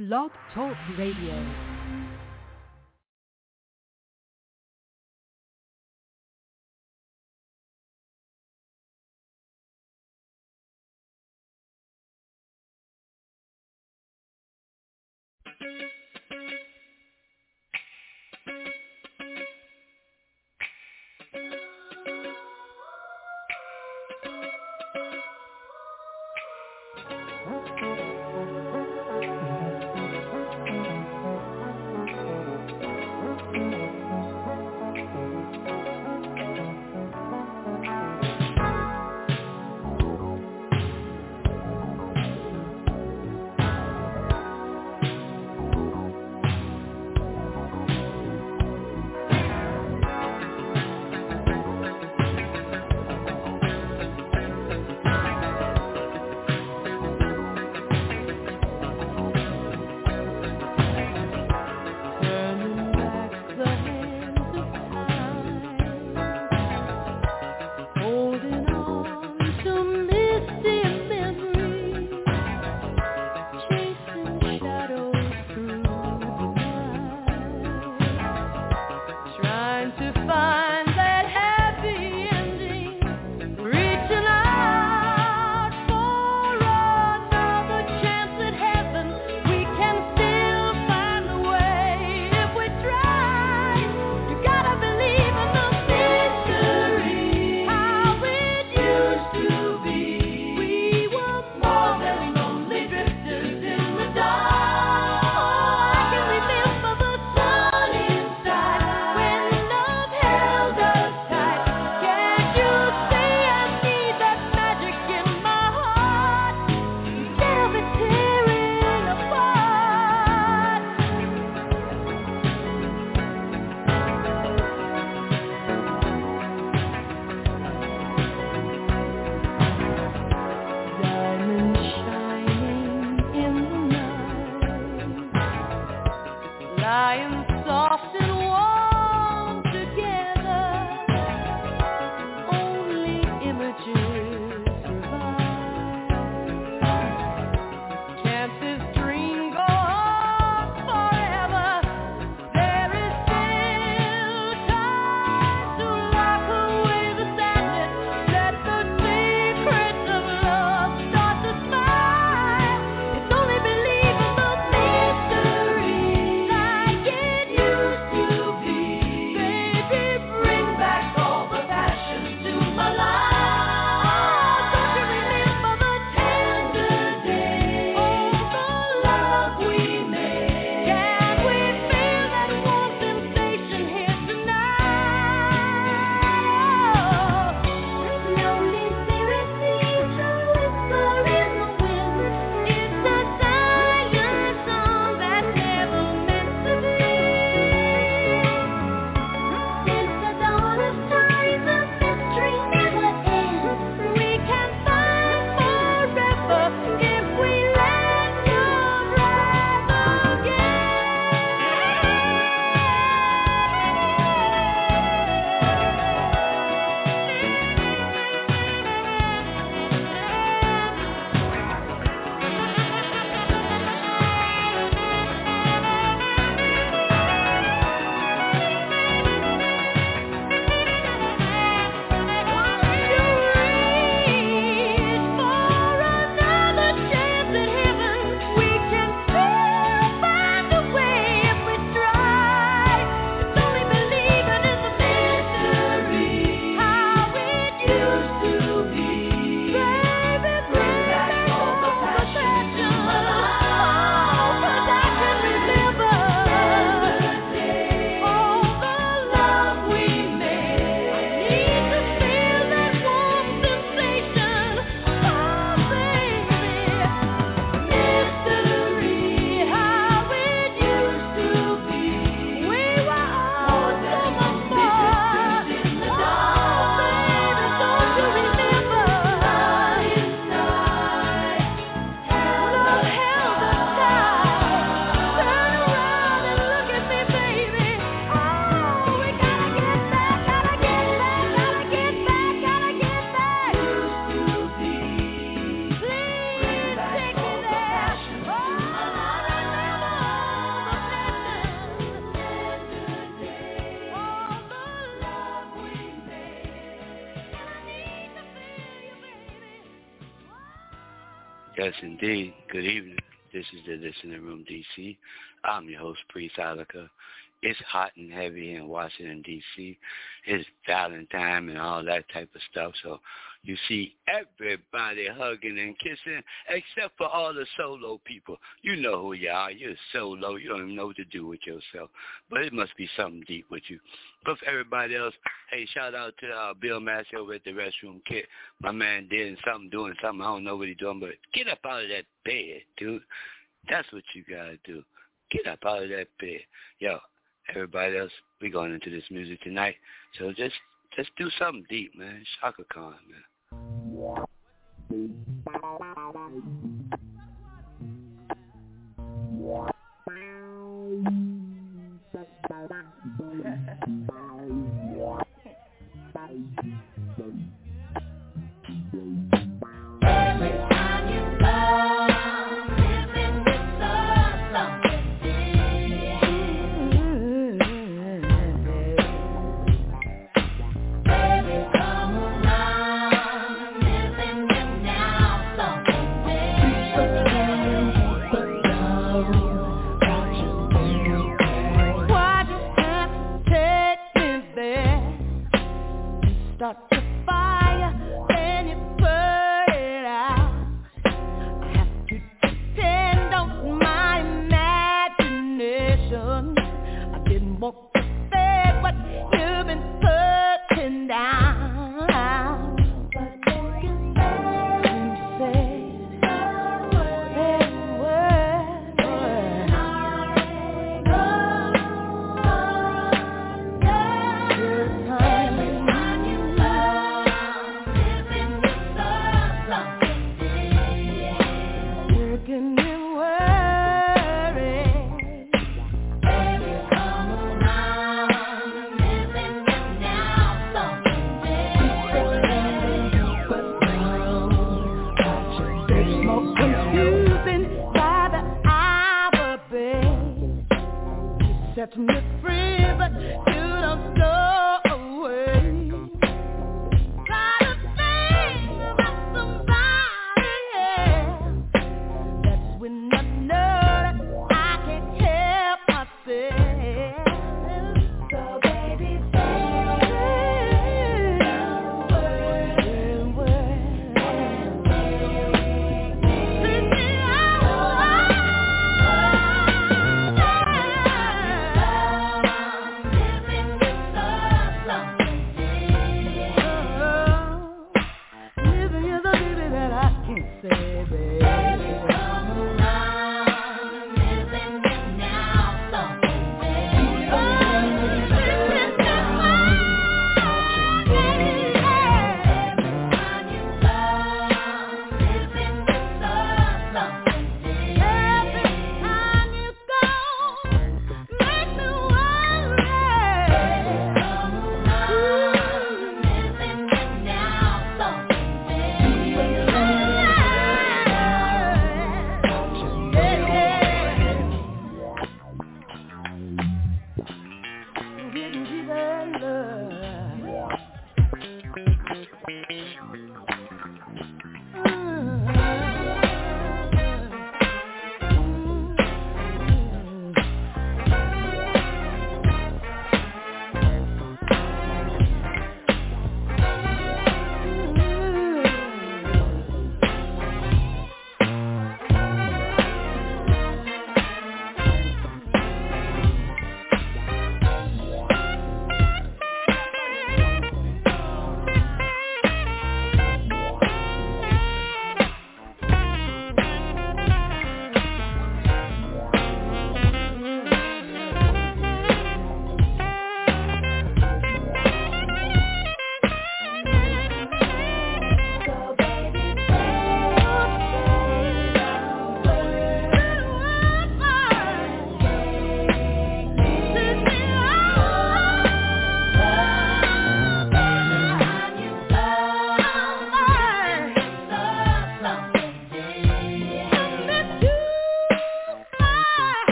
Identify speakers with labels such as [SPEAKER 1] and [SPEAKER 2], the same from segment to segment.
[SPEAKER 1] Blog Talk Radio.
[SPEAKER 2] Yes, indeed. Good evening. This is the Listening Room, D.C. I'm your host, Priest Alaka. It's hot and heavy in Washington, D.C. It's Valentine and all that type of stuff. So you see everybody hugging and kissing except for all the solo people. You know who you are. You're solo. You don't even know what to do with yourself. But it must be something deep with you. But for everybody else, hey, shout out to Bill Massey over at the Restroom Kit. My man doing something. I don't know what he's doing, but get up out of that bed, dude. That's what you got to do. Get up out of that bed. Yo, everybody else, we going into this music tonight. So just do something deep, man. Chaka Khan, man.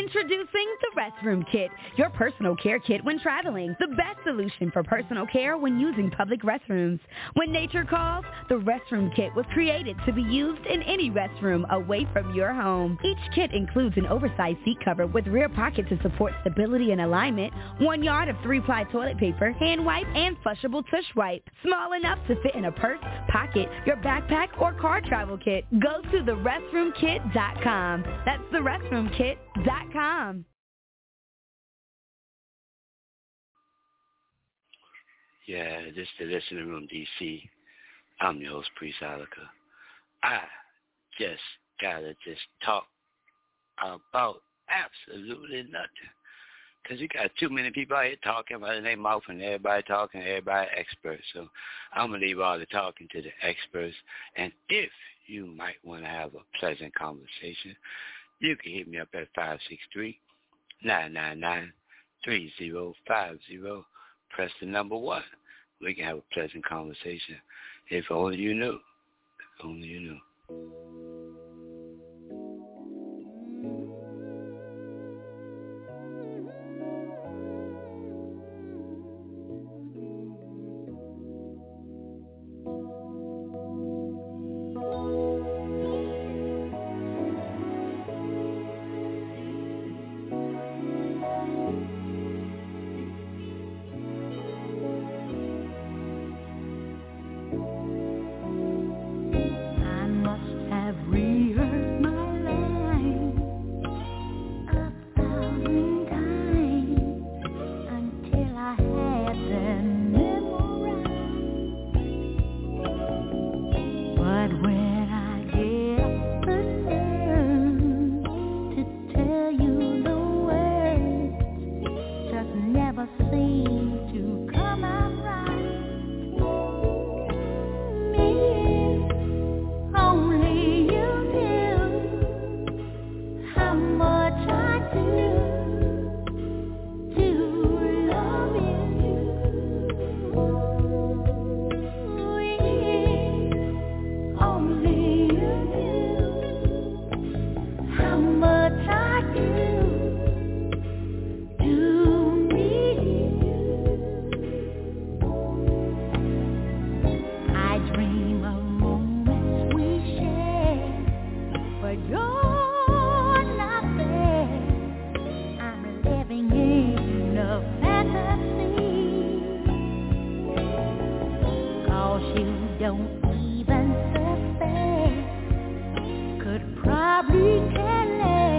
[SPEAKER 3] Introducing the Restroom Kit, your personal care kit when traveling. The best solution for personal care when using public restrooms. When nature calls, the Restroom Kit was created to be used in any restroom away from your home. Each kit includes an oversized seat cover with rear pocket to support stability and alignment, 1 yard of 3-ply toilet paper, hand wipe, and flushable tush wipe. Small enough to fit in a purse, pocket, your backpack, or car travel kit. Go to therestroomkit.com. That's therestroomkit.com.
[SPEAKER 2] Yeah, this is the Listening Room DC. I'm your host, Priest Alaka. I just gotta talk about absolutely nothing. Because you got too many people out here talking about their mouth and everybody talking, everybody expert. So I'm going to leave all the talking to the experts. And if you might want to have a pleasant conversation, you can hit me up at 563-999-3050. Press the number 1. We can have a pleasant conversation. If only you knew. If only you knew.
[SPEAKER 4] Probably care less.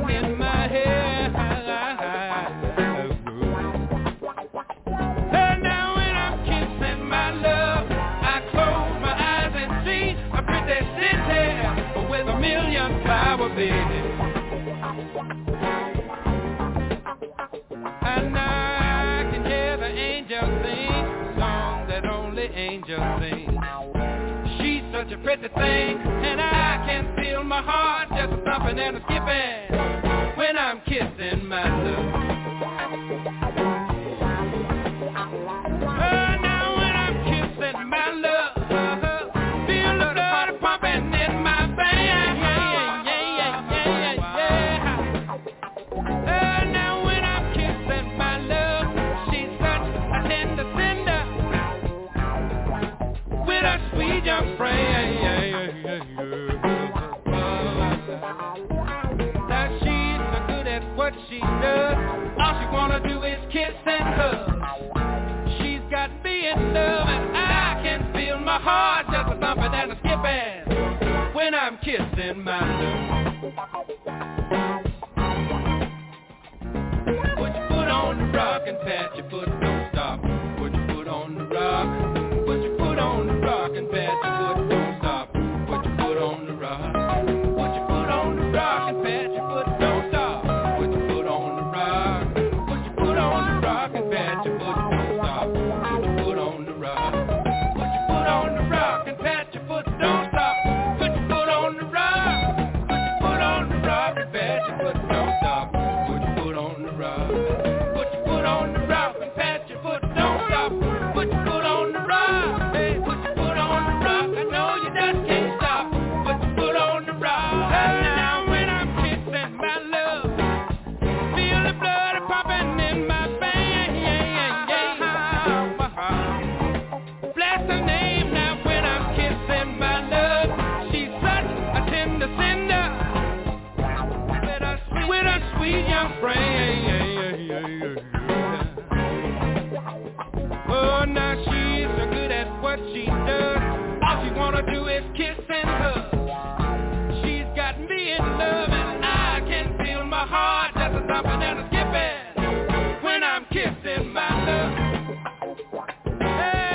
[SPEAKER 4] in my head. And now when I'm kissing my love, I close my eyes and see a pretty city with a million flower beds. And I can hear the angels sing a song that only angels sing. She's such a pretty thing, and I can feel my heart just thumping and skipping when I'm kissing my love. Now when I'm kissing my love, feel the blood pumping in my veins. Now when I'm kissing my love, she's such a tender cinder with a sweet young frame. Now she's so good at what she does, all she wanna do is kiss and hug. She's got me in love, and I can feel my heart just a thumping and a skipping when I'm kissing my love. Put your foot on the rock and pat your foot, don't stop. Put your foot on the rock. Put your foot on the rock and pat your foot, don't stop. Put your foot on the rock. Put your foot on the rock and pat your foot, don't stop. Put your foot on the rock. Put your foot on the rock and pat your foot, don't stop. Put your foot on the rock. Put your foot on the rock and pat your foot, don't stop. Put your foot on the rock. Put your foot on the rock and pat your foot, don't stop. Put your foot on the rock. Put your foot on the rock and pat your foot, don't stop. Put your foot on the rock. Hey, put your foot on the rock. I know you just can't stop. Put your foot on the rock. And now when I'm kissing my love, feel the blood pumping in my veins. Bless her name now when I'm kissing my love. She's such a tender cinder with a sweet young frame. Oh, now she's so good at what she does, all she wanna do is kiss and hug. She's got me in love, and I can feel my heart just a thumping and a skipping when I'm kissing my love. Hey,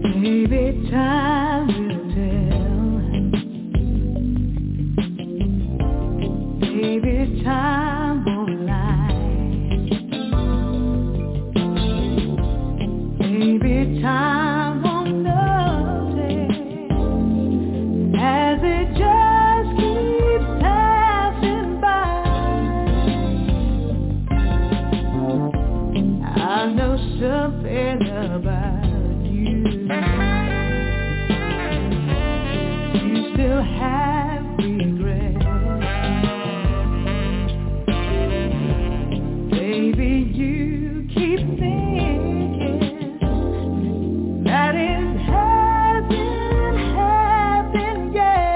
[SPEAKER 5] Maybe time will tell. Maybe time won't lie. Maybe time won't notice as it just keeps passing by. I know something about you still have regrets. Baby, you keep thinking that it hasn't happened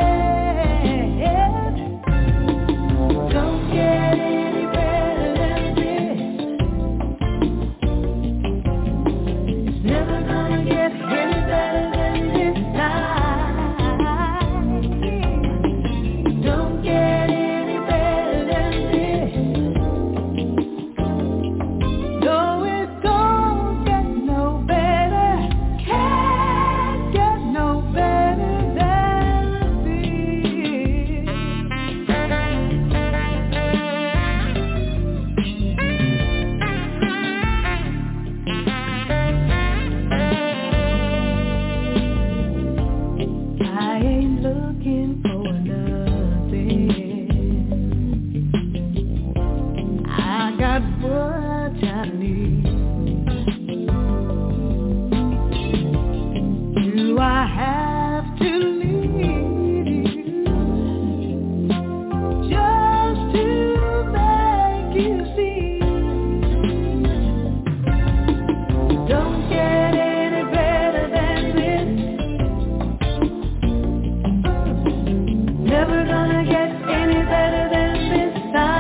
[SPEAKER 5] yet. Don't get any better than this. It's never gonna get any better than this time. Don't get any better than this. No, it don't get no better. Can't get no better than this. I ain't looking for nothing. I got what I need. Do I have to leave you just to make you see? Don't get any better than this. Never gonna get any better than this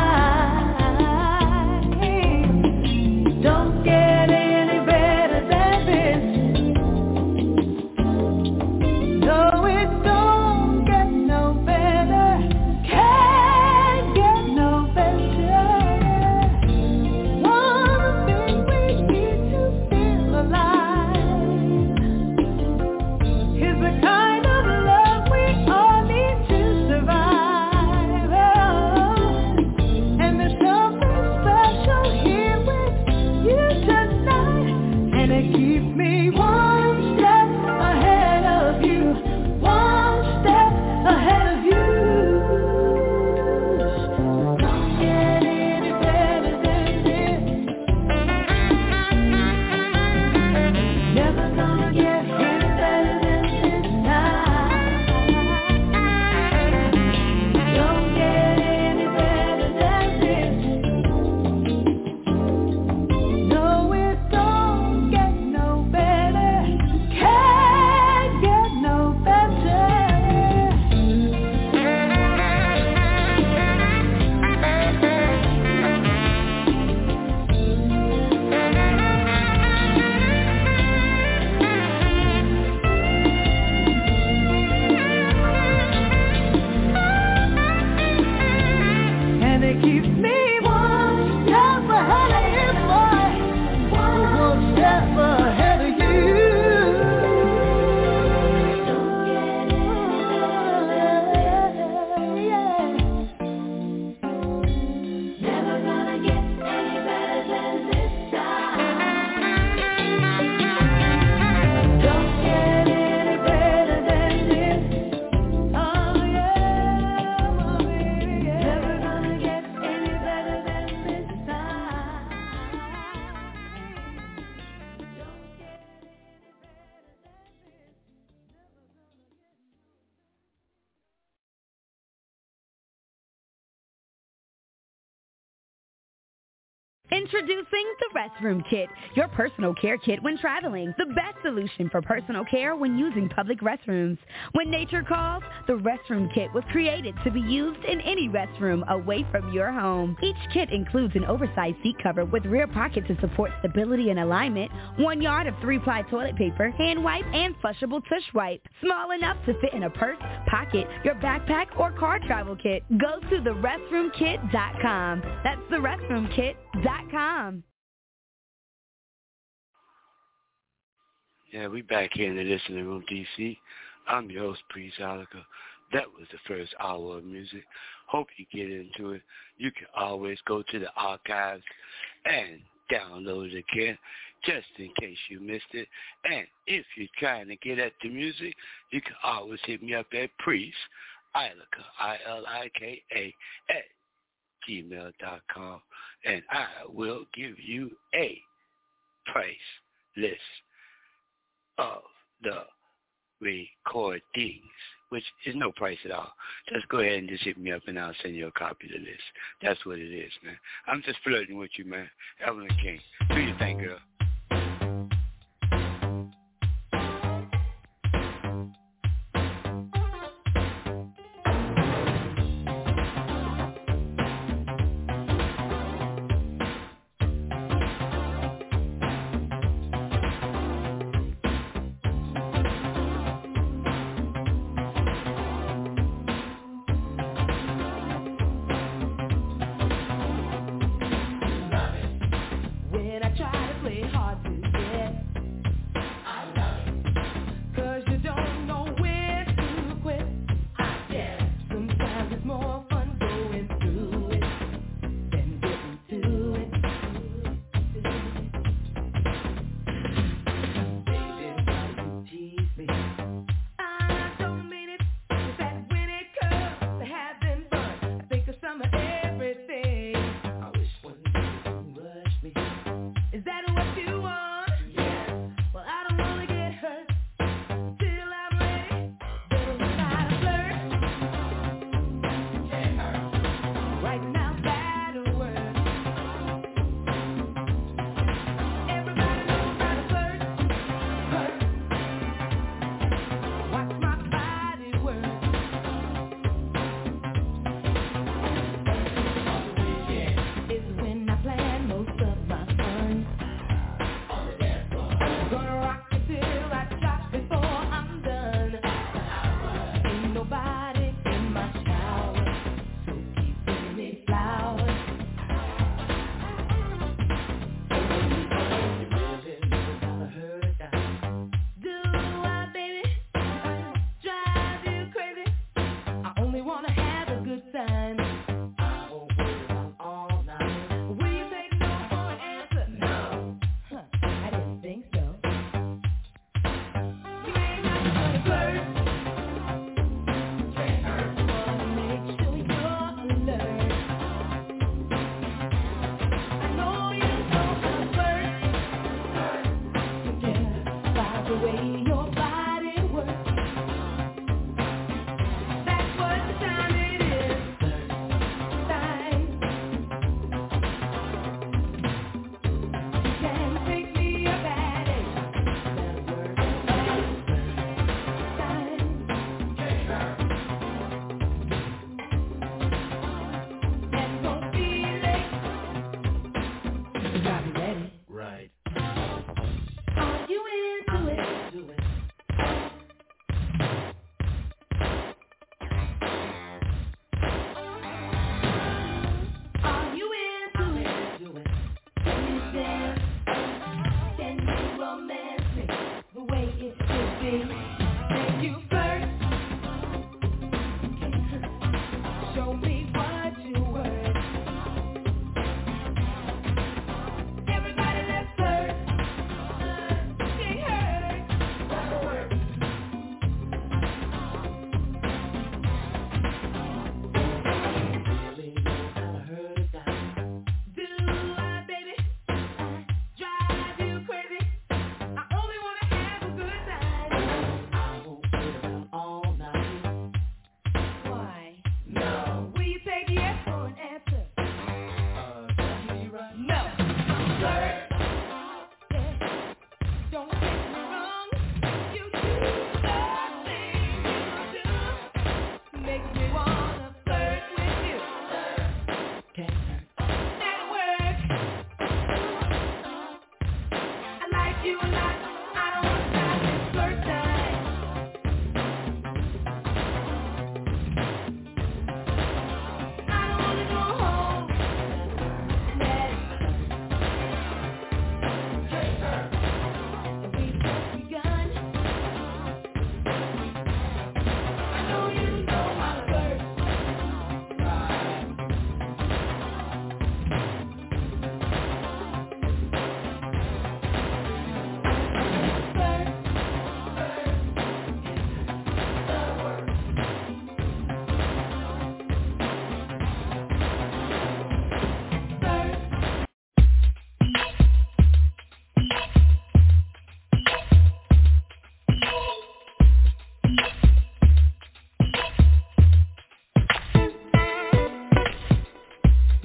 [SPEAKER 5] time. Don't get any better than this. No, it don't get no better. Can't get no better. One thing we need to feel alive is the kind of love we all need to survive. And there's something special here with you tonight, and it keeps me one step ahead of you, one step ahead of you. Don't get any better than this. Never gonna get any better than this time. Don't get any better than this. No, it don't get no better. Can't get no better. And it keeps me one step ahead of you, boy. One step ahead of you. Don't get any better. Never gonna get any better than this time. Don't get any better than this. Oh yeah, my baby, yeah. Never gonna get any better than this time. Don't get any
[SPEAKER 3] Introducing the Restroom Kit, your personal care kit when traveling. The best solution for personal care when using public restrooms. When nature calls, the Restroom Kit was created to be used in any restroom away from your home. Each kit includes an oversized seat cover with rear pocket to support stability and alignment, 1 yard of 3-ply toilet paper, hand wipe, and flushable tush wipe. Small enough to fit in a purse, pocket, your backpack, or car travel kit. Go to therestroomkit.com. That's therestroomkit.com.
[SPEAKER 2] Yeah, we back here in the listening room, DC. I'm your host, Priest Alaka. That was the first hour of music. Hope you get into it. You can always go to the archives and download it again, just in case you missed it. And if you're trying to get at the music, you can always hit me up at Priest Ilika, I-L-I-K-A, at gmail.com, and I will give you a price list of the recordings, which is no price at all. Just go ahead and just hit me up and I'll send you a copy of the list. That's what it is, man. I'm just flirting with you, man. Evelyn King. Do your thing, girl.
[SPEAKER 5] Right. Are you into it?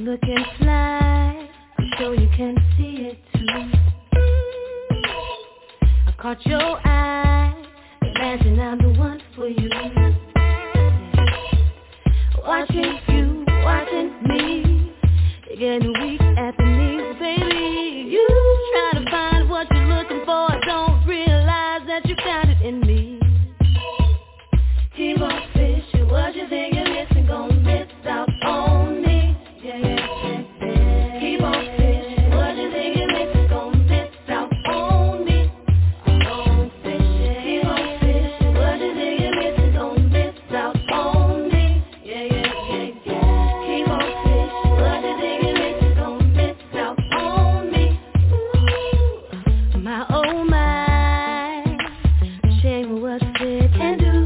[SPEAKER 5] looking fly, I'm sure you can see it too. I caught your eye, imagine I'm the one for you. Watching you, watching me, you're getting weak at the knees, baby. You try to find what you're looking for, don't realize that you found it in me. Keep on fishing, what you think you're missing, gon' miss out on me. Yeah, yeah, yeah, yeah. Keep on fishing, what you think you're missing, gon' miss out on me. Gon' fishing, keep on fishing, what you think you're missing, gon' miss out on me. Yeah, yeah, yeah, yeah. Keep on fishing, what you think you're missing, gon' miss out on me. Ooh, my oh my, shame of what you can do.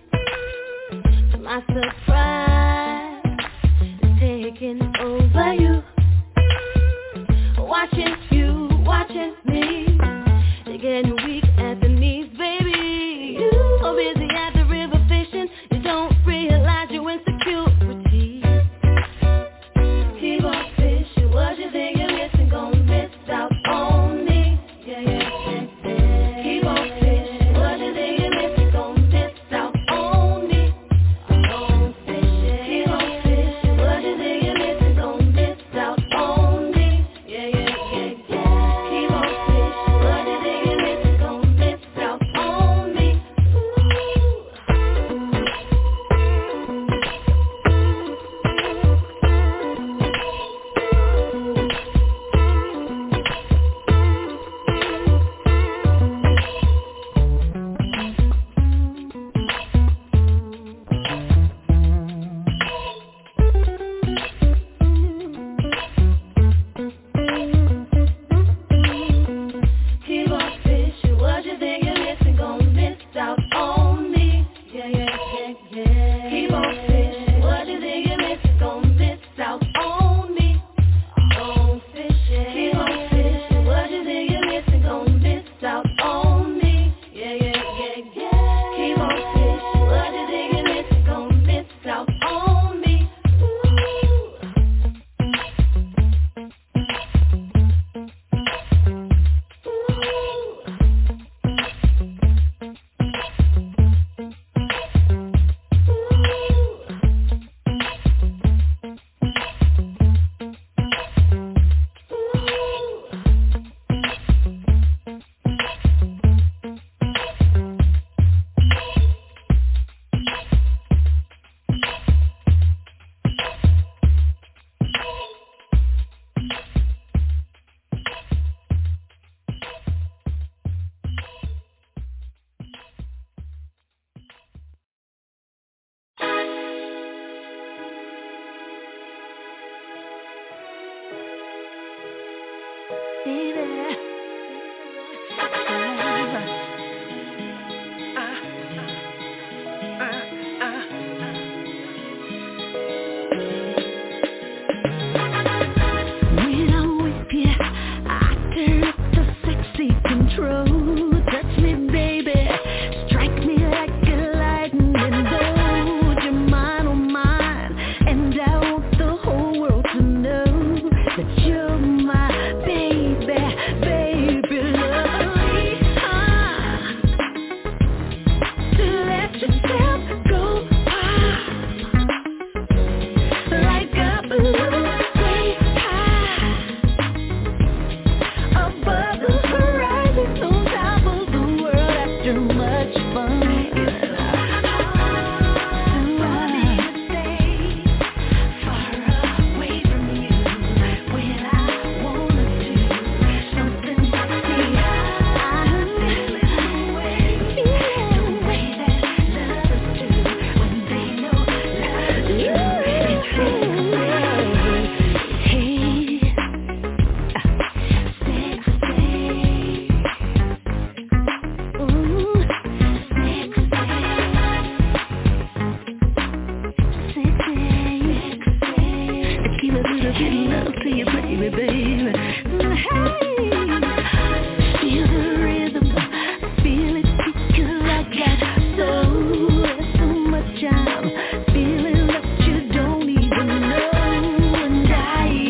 [SPEAKER 5] My surprise is taking over you. Watching you, watching me, you're getting weak at the knees, baby. You so busy at the river fishing, you don't realize your insecurity. Keep on fishing, what you think you're missing, gon' miss out on me. Yeah, yeah, yeah, yeah. Keep on fishing, what you think you're missing, gon' miss out on me. Keep on fishing, what you think you're missing, gon' miss out on me. Yeah, yeah, yeah, yeah. Keep on fishing, what you think you're missing, gon' miss out on me. Keep on fishing, what you think you're missing, gon' miss out on me. Yeah, yeah, yeah, yeah. Keep on fishing, what you think you're missing, gon' miss out on me. Gon' fishing, keep on fishing, what you think you're missing, gon' miss out on me. Yeah, yeah, yeah, yeah. Keep on fishing, what you think you're missing, gon' miss out on me. When I'm with you, I turn up the sexy control. Touch me, baby, strike me like a lightning bolt. You're mine, oh mine, and I want the whole world to know that you're my baby, baby, lovely. To let yourself go like a balloon. Above the horizon, on top of the world, after much fun. Want me to stay far away from you when I wanna do something sexy. I'm feeling the way that lovers do when they know love is true. It's Feeling that you don't even know, and I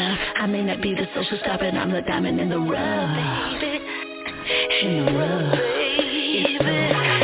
[SPEAKER 6] I may not be the social star, but I'm the diamond in the rough. In the rough. It's the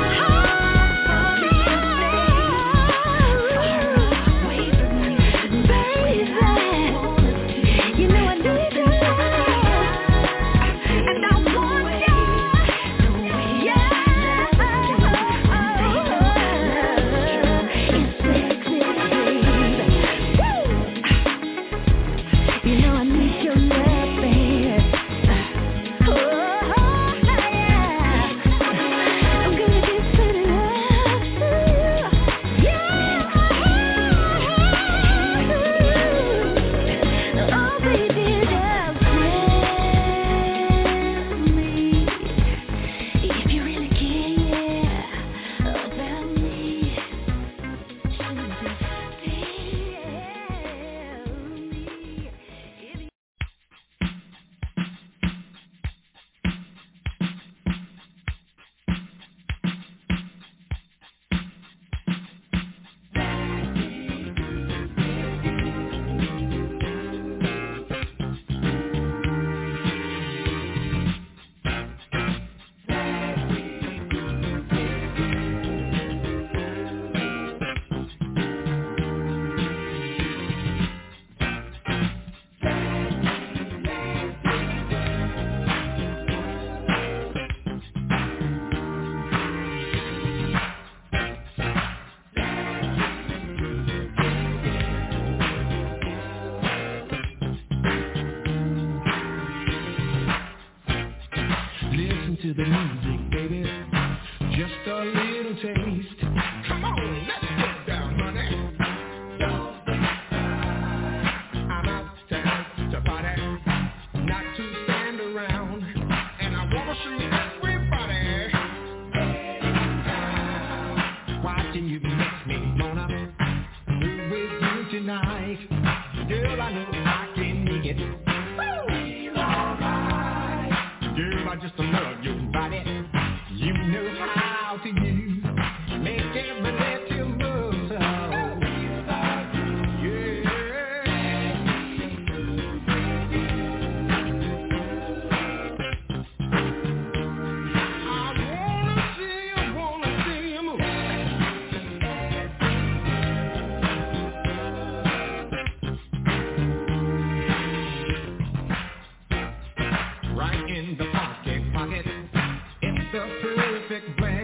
[SPEAKER 7] to the music, baby. Just a little taste. Come on, let's get down, honey. I'm out to party, not to stand around. And I wanna see everybody. Watching you makes me wanna move with you tonight. Girl, I know I can make it. Feel alright. Girl, I just love your body. You know how to use. Make every little move. Right in the pocket, it's the perfect blend.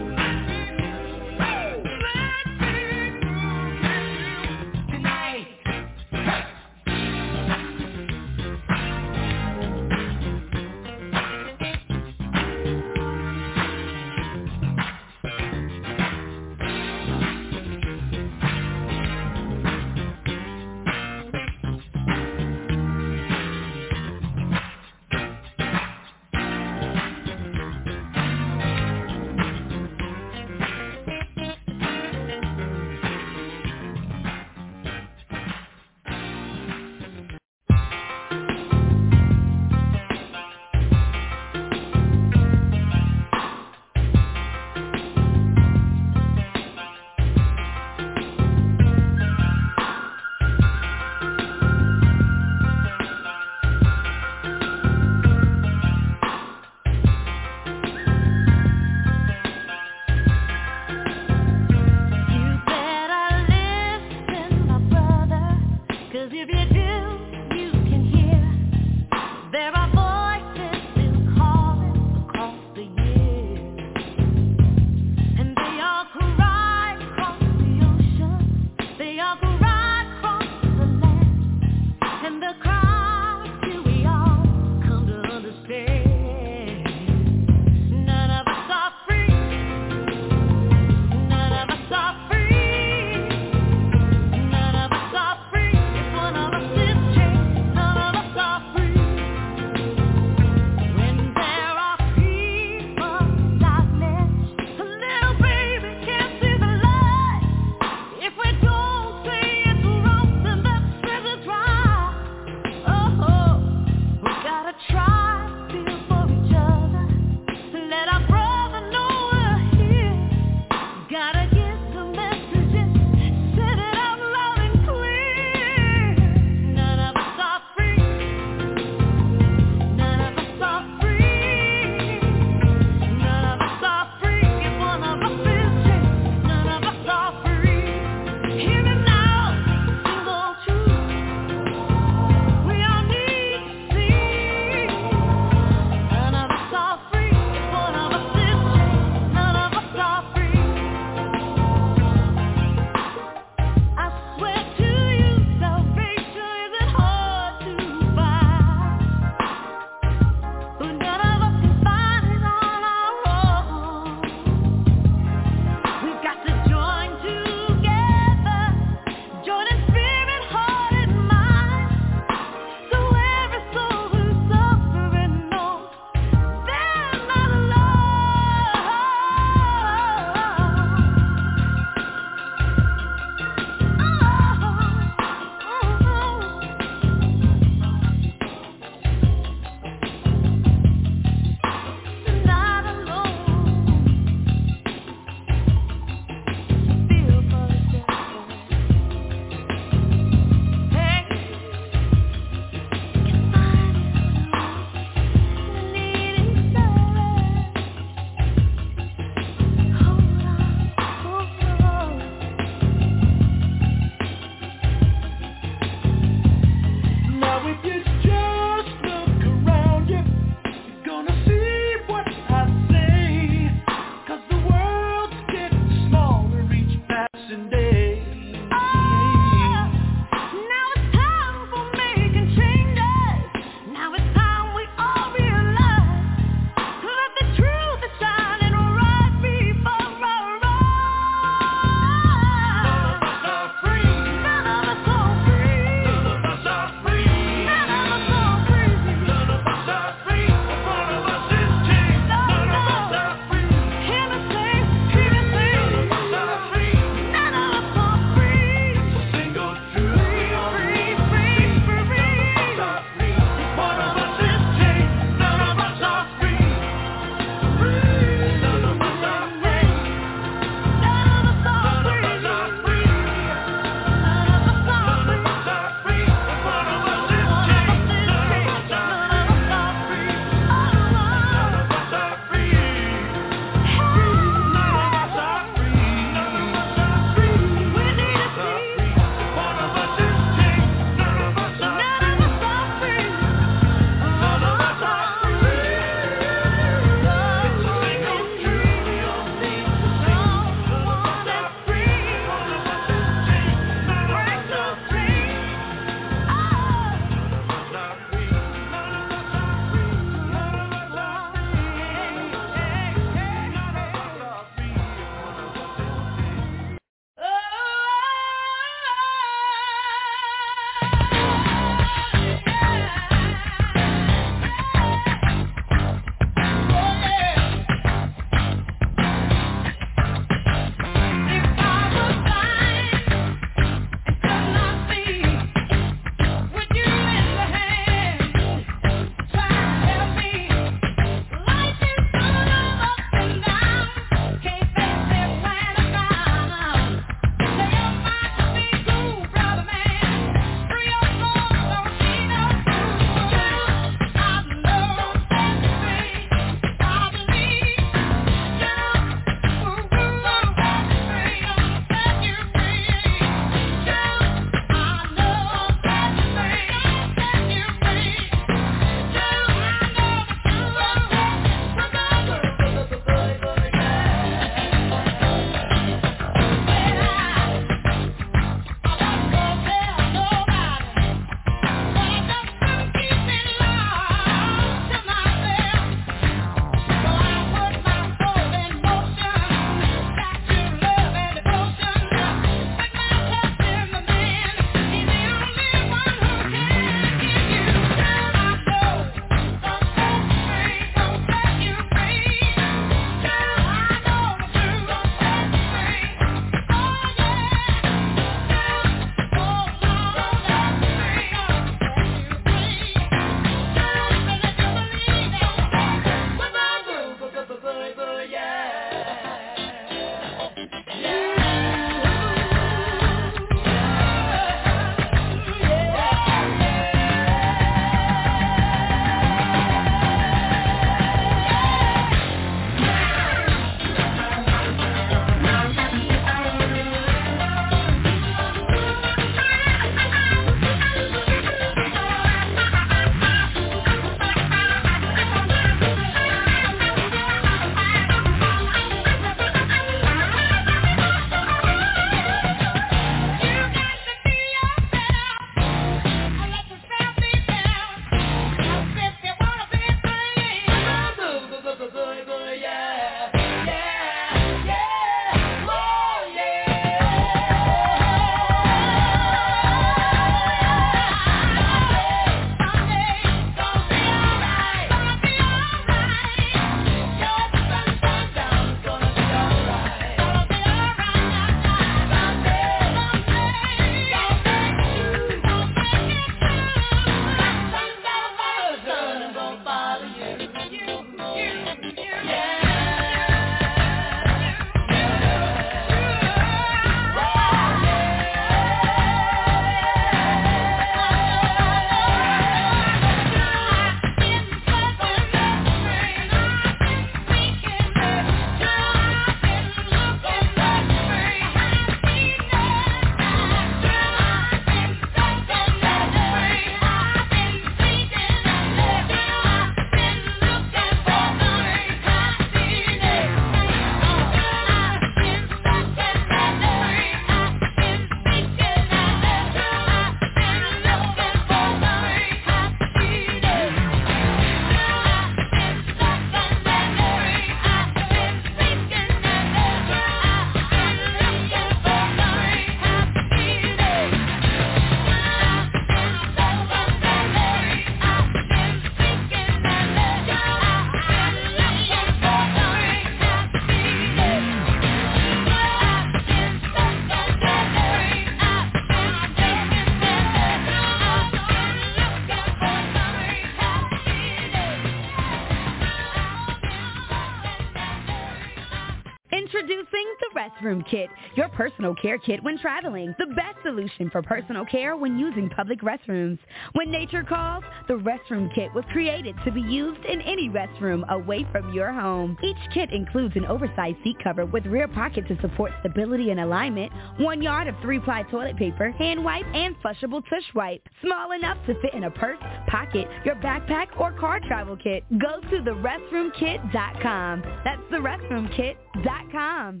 [SPEAKER 3] Restroom Kit, your personal care kit when traveling. The best solution for personal care when using public restrooms. When nature calls, the Restroom Kit was created to be used in any restroom away from your home. Each kit includes an oversized seat cover with rear pocket to support stability and alignment, 1 yard of 3-ply toilet paper, hand wipe, and flushable tush wipe. Small enough to fit in a purse, pocket, your backpack, or car travel kit. Go to therestroomkit.com. That's therestroomkit.com.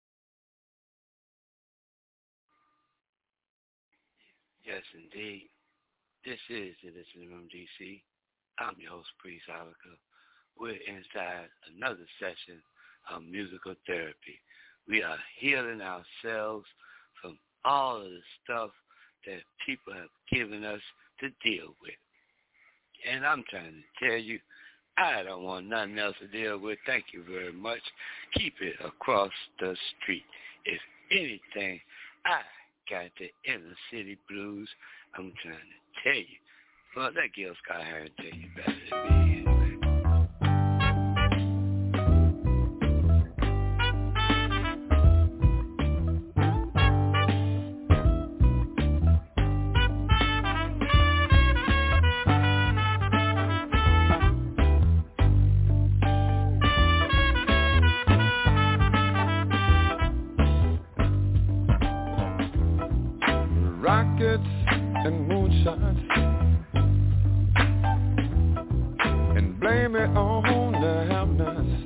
[SPEAKER 2] Yes, indeed. This is the Listening Room DC. I'm your host, Priest Alaka. We're inside another session of musical therapy. We are healing ourselves from all of the stuff that people have given us to deal with. And I'm trying to tell you, I don't want nothing else to deal with. Thank you very much. Keep it across the street. If anything, I got the inner city blues. I'm trying to tell you. Well, let Gil Scott Heron tell you better than me anyway.
[SPEAKER 8] Rockets and moonshots, and blame it on the have-nots.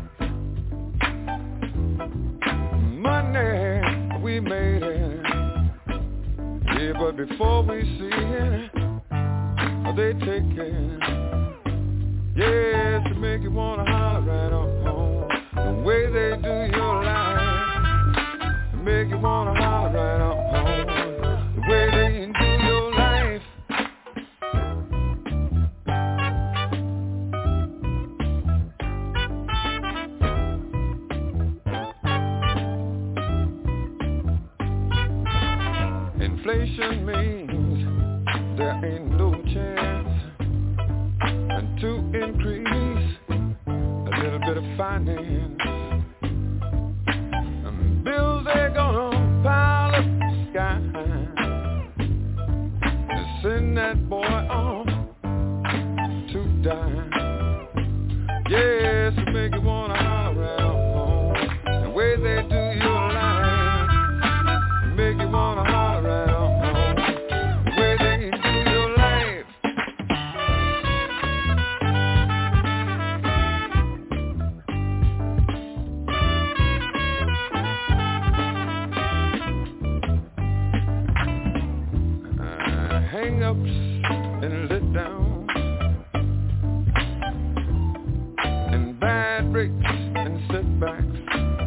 [SPEAKER 8] Money, we made it, yeah, but before we see it, they take it. Yes, to make you wanna holler right on home. The way they do your life, to make you wanna holler right on home. The way they do your life. Inflation means there ain't no chance and to increase a little bit of finance. And bills they're gonna pile up the sky. Send that boy off to die. Yes, to make you wanna holler around home. The way they do your life, to make you wanna holler around home. The way they do your life. Hang-ups and let down, and bad breaks and setbacks.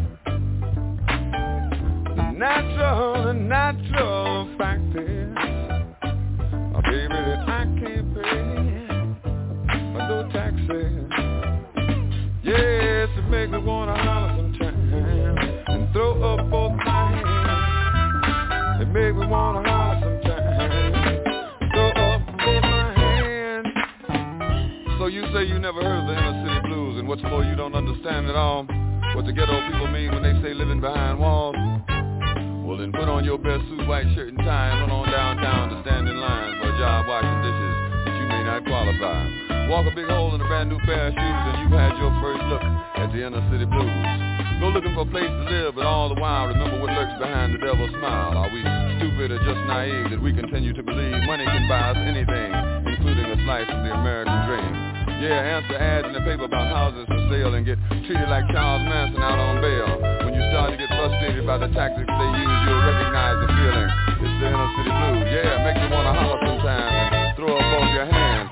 [SPEAKER 8] The natural fact is, oh baby, that I can't pay no taxes. Yes, it make me wanna holler sometimes and throw up both my hands. It make me wanna holler sometimes. So you say you never heard of the inner city blues, and what's more, you don't understand at all what the ghetto people mean when they say living behind walls? Well then put on your best suit, white shirt and tie, and run on downtown to stand in line for a job washing dishes that you may not qualify. Walk a big hole in a brand new pair of shoes and you've had your first look at the inner city blues. Go looking for a place to live, but all the while remember what lurks behind the devil's smile. Are we stupid or just naive that we continue to believe money can buy us anything, including a slice of the American dream? Yeah, answer ads in the paper about houses for sale and get treated like Charles Manson out on bail. When you start to get frustrated by the tactics they use, you'll recognize the feeling. It's the inner city blues. Yeah, make you want to holler sometimes and throw up both your hands.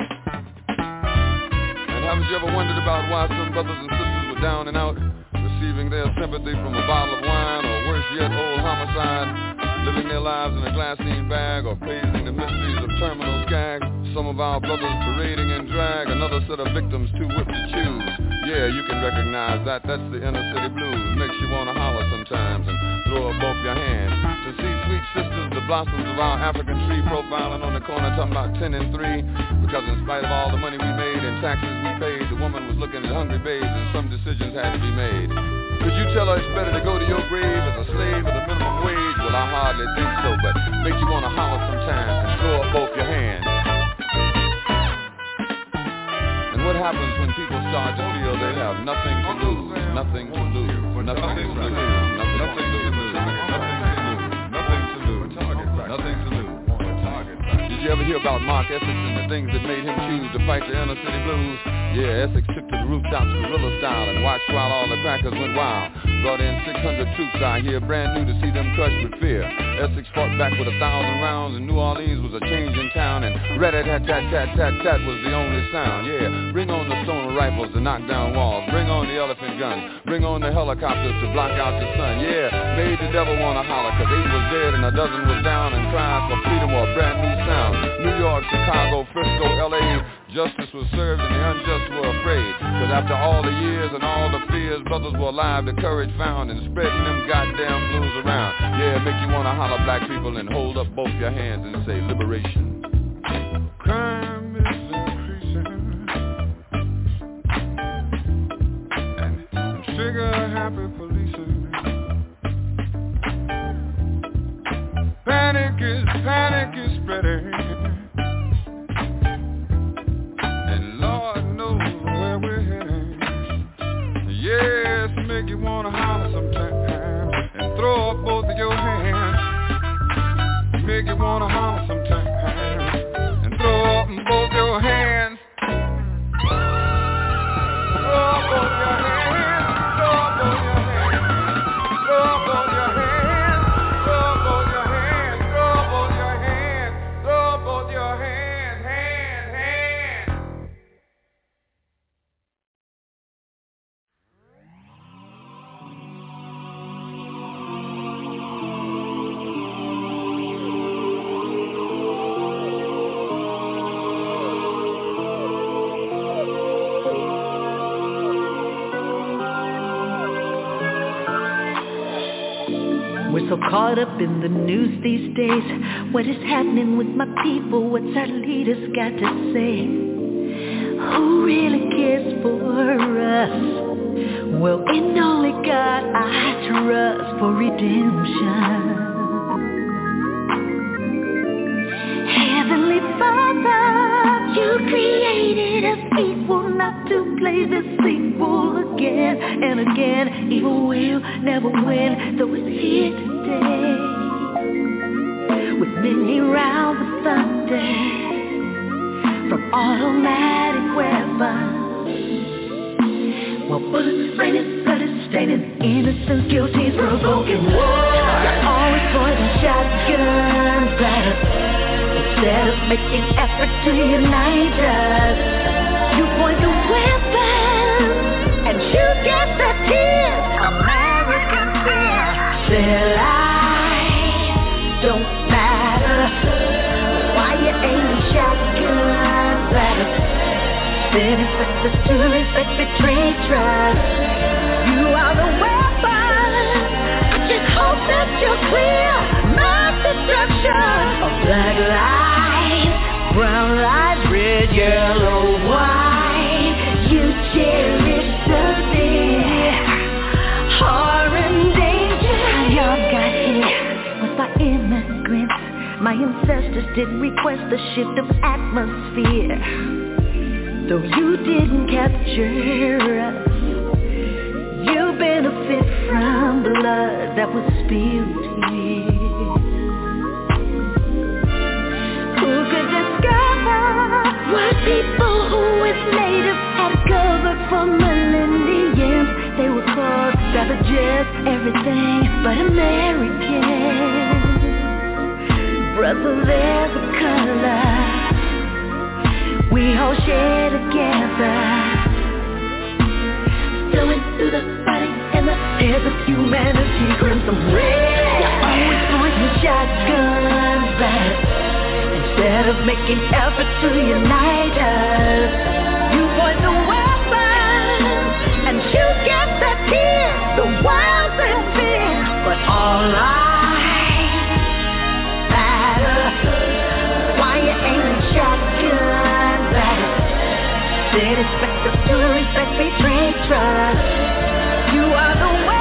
[SPEAKER 8] And haven't you ever wondered about why some brothers and sisters were down and out, receiving their sympathy from a bottle of wine, or worse yet, old homicide, living their lives in a glassine bag, or praising the mysteries of terminal skag? Some of our brothers parading in drag, another set of victims too whipped to choose. Yeah, you can recognize that, that's the inner city blues. Makes you wanna holler sometimes and throw up both your hands. To see sweet sisters, the blossoms of our African tree, profiling on the corner talking about 10 and 3. Because in spite of all the money we made and taxes we paid, the woman was looking at hungry babes and some decisions had to be made. Could you tell her it's better to go to your grave as a slave at the minimum wage? Well, I hardly think so, but make you want to holler sometimes and throw up both your hands. And what happens when people start to feel they have nothing to lose, nothing to lose, nothing to lose, nothing to lose, nothing to lose, nothing to lose, nothing to lose. Did you ever hear about Mark Essex and the things that made him choose to fight the inner city blues? Yeah, Essex took to the rooftops guerrilla style and watched while all the crackers went wild. Brought in 600 troops out here, brand new to see them crushed with fear. Essex fought back with 1,000 rounds, and New Orleans was a change in town, and rat-a-tat-tat-tat-tat-tat was the only sound. Yeah, bring on the stoner rifles to knock down walls, bring on the elephant guns, bring on the helicopters to block out the sun. Yeah, made the devil wanna holler, 'cause 8 was dead and a dozen was down, and cries for freedom or a brand new sound. New York, Chicago, Frisco, L.A., justice was served and the unjust were afraid. 'Cause after all the years and all the fears, brothers were alive, the courage found, and spreading them goddamn blues around. Yeah, make you wanna holler, black people, and hold up both your hands and say liberation. Crime is increasing, and trigger-happy policing. Panic is spreading, and Lord knows where we're heading. Yes, make you wanna holler sometimes and throw up both of your hands. Make you wanna holler sometimes and throw up both your hands. Throw up both your hands. Throw up both your hands. Throw up both your hands. Throw up both your hands. Throw up both your hands. Throw up both your hands. Hands.
[SPEAKER 6] We're so caught up in the news these days. What is happening with my people? What's our leaders got to say? Who really cares for us? Well, in only God I trust for redemption. Heavenly Father, you created us equal, not to play this sequel again and again. Evil will never win, though it's here today, with many rounds of thunder from automatic weapons. Well, bullets raining, blood is staining, innocent, guilty, provoking war. You're always pointing shotguns at us, instead of making effort to unite us. You point the weapons and you get the tears. American fear. Their lives don't matter. Why you aiming shotguns at us? Then expect us to respect, betray, trust. You are the weapon. I just hope that you're clear. Mass destruction of black lives, brown lives, red, yellow, white. You cherish the dear. Horror and danger. Y'all got here was by immigrants. My ancestors didn't request the shift of atmosphere. Though you didn't capture us, you benefit from blood that was spilled here. Who could discover what people who is native had covered for millenniums? They were called savages, everything but Americans. Brother, there's a color we all share together. Flowing through the body and the hairs of humanity, crimson red. You're always pointing shotguns at us, instead of making effort to unite us. You point the weapons and you get the tears, the wild and fear. But all lives matter. Why you aiming shotguns at us? Then expect us to respect, betray, trust. You are the way.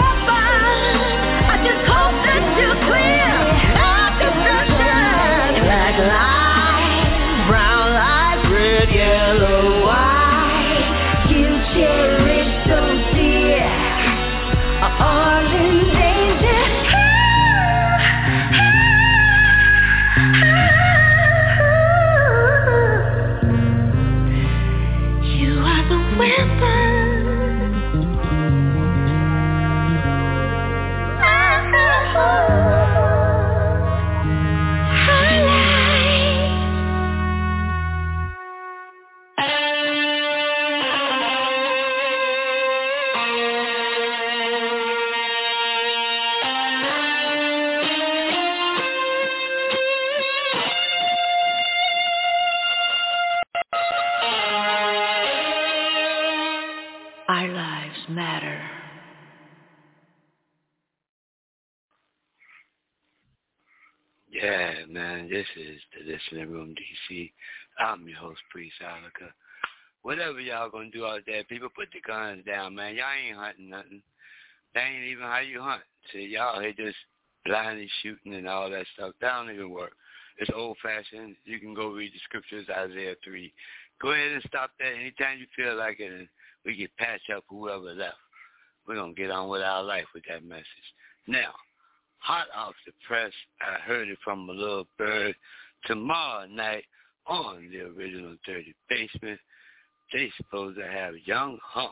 [SPEAKER 6] Our lives matter.
[SPEAKER 2] Yeah, man, this is the Listening Room DC. I'm your host, Priest Alaka. Whatever y'all gonna do out there, people, put the guns down, man. Y'all ain't hunting nothing. That ain't even how you hunt. See, y'all here just blindly shooting and all that stuff. That don't even work. It's old-fashioned. You can go read the scriptures, Isaiah 3. Go ahead and stop that anytime you feel like it, and we can patch up whoever left. We're going to get on with our life with that message. Now, hot off the press, I heard it from a little bird. Tomorrow night on the original Dirty Basement, they supposed to have Young Hump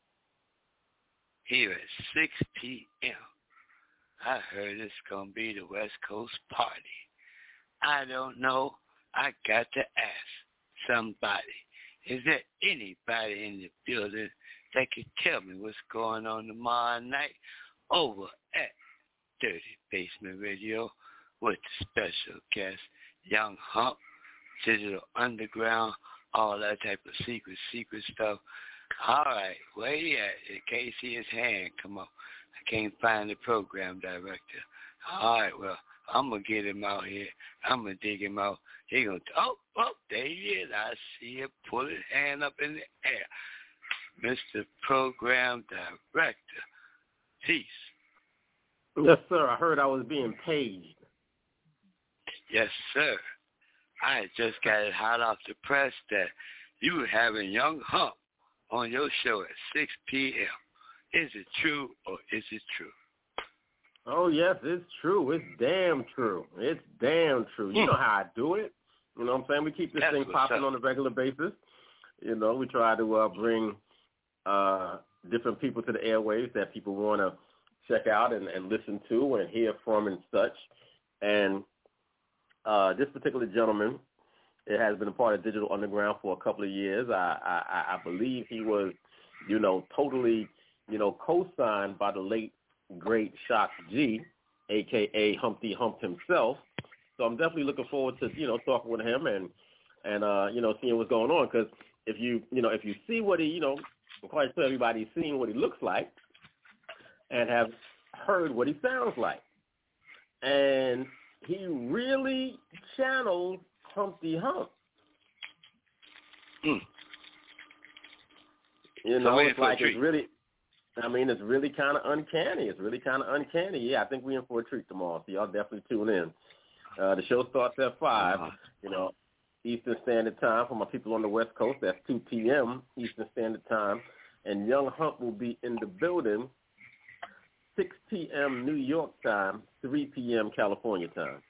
[SPEAKER 2] here at 6 p.m. I heard it's going to be the West Coast party. I don't know. I got to ask somebody. Is there anybody in the building that can tell me what's going on tomorrow night over at Dirty Basement Radio with the special guest, Young Hump, Digital Underground, all that type of secret stuff. All right, where he at? In case he his hand come up. I can't find the program director. All right, well, I'm going to get him out here. I'm going to dig him out. He going to, oh, there he is. I see him pull his hand up in the air. Mr. Program Director. Peace.
[SPEAKER 9] Yes, sir. I heard I was being paged.
[SPEAKER 2] Yes, sir. I just got it hot off the press that you were having Young Hump on your show at 6 p.m. Is it true or is it true?
[SPEAKER 9] Oh, yes, it's true. It's damn true. It's damn true. You know how I do it. You know what I'm saying? We keep this thing popping on a regular basis. You know, we try to bring different people to the airwaves that people want to check out and listen to and hear from and such. And this particular gentleman, it has been a part of Digital Underground for a couple of years. I believe he was, totally, co-signed by the late, great Shock G, a.k.a. Humpty Hump himself. So I'm definitely looking forward to, talking with him and seeing what's going on. Because if you see what he, I'm quite sure everybody's seen what he looks like and have heard what he sounds like. And he really channels Humpty Hump. It's like it's really kind of uncanny. It's really kind of uncanny. Yeah, I think we're in for a treat tomorrow, so y'all definitely tune in. The show starts at 5, Eastern Standard Time for my people on the West Coast. That's 2 p.m. Eastern Standard Time. And Young Hump will be in the building 6 p.m. New York time, 3 p.m. California time.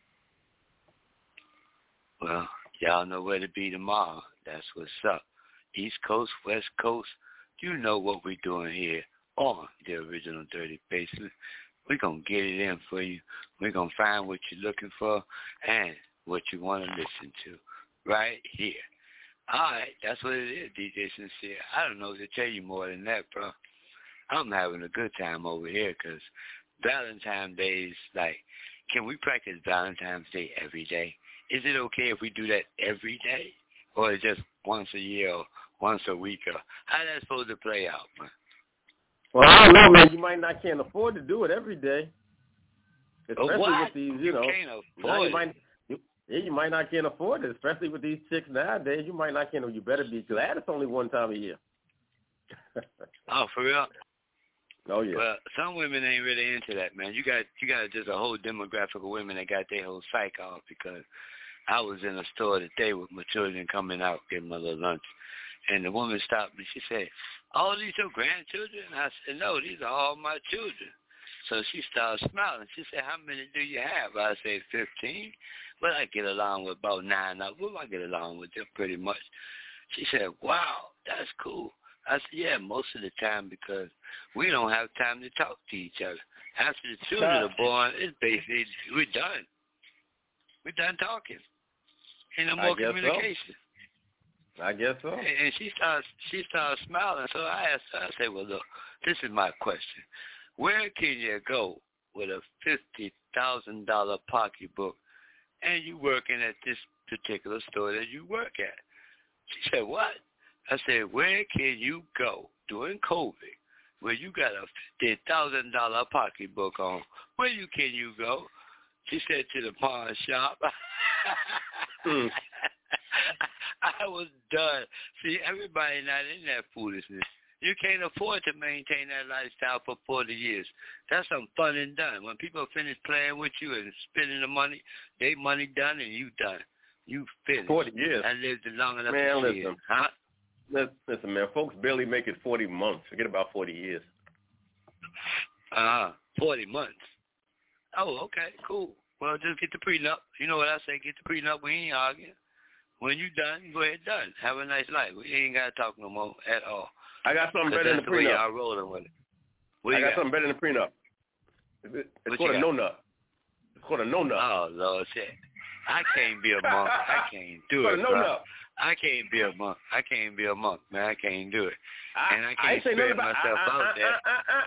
[SPEAKER 2] Well, y'all know where to be tomorrow. That's what's up. East Coast, West Coast, you know what we're doing here on the original Dirty Basement. We're going to get it in for you. We're going to find what you're looking for and what you want to listen to right here. All right, that's what it is, DJ Sincere. I don't know to tell you more than that, bro. I'm having a good time over here because Valentine's Day is like, can we practice Valentine's Day every day? Is it okay if we do that every day? Or is it just once a year or once a week? Or how that's supposed to play out, man?
[SPEAKER 9] Well, I don't know, man. You might not can't afford to do it every day. Especially with these,
[SPEAKER 2] you can't afford it.
[SPEAKER 9] You might not can't afford it, especially with these chicks nowadays. You might not can't. You better be glad it's only one time a year.
[SPEAKER 2] Oh, for real?
[SPEAKER 9] Oh, yeah.
[SPEAKER 2] Well, some women ain't really into that, man. You got just a whole demographic of women that got their whole psyche off because I was in a store today with my children coming out, getting my little lunch, and the woman stopped me. She said, "Oh, these your grandchildren?" I said, "No, these are all my children." So she started smiling. She said, "How many do you have?" I said, 15. Well, I get along with about 9 of them. I get along with them pretty much. She said, "Wow, that's cool." I said, yeah, most of the time because we don't have time to talk to each other. After the children are born, it's basically, we're done. We're done talking. Ain't no more communication.
[SPEAKER 9] So. I guess so.
[SPEAKER 2] And she started smiling. So I asked her, I said, well, look, this is my question. Where can you go with a $50,000 pocketbook and you working at this particular store that you work at? She said, what? I said, where can you go during COVID where you got a $50,000 pocketbook on? Where can you go? She said, to the pawn shop. I was done. See, everybody not in that foolishness. You can't afford to maintain that lifestyle for 40 years. That's some fun and done. When people finish playing with you and spending the money, they money done and you done. You finished.
[SPEAKER 9] 40 years.
[SPEAKER 2] I lived long enough
[SPEAKER 9] man,
[SPEAKER 2] to see it. Huh?
[SPEAKER 9] Listen, man, folks barely make it 40 months. Forget about 40 years.
[SPEAKER 2] 40 months. Oh, okay, cool. Well, just get the prenup. You know what I say, get the prenup. We ain't arguing. When you done, go ahead done. Have a nice life. We ain't got to talk no more at all.
[SPEAKER 9] I got something better than the prenup.
[SPEAKER 2] That's the way y'all rolling with it. I
[SPEAKER 9] got something better than the prenup. It's called a no-nut. It's called a no-nut.
[SPEAKER 2] Oh, Lord, shit. I can't be a monk. I can't do it, bro. I can't be a monk. I can't be a monk, man. I can't do it. And I can't spread myself out there.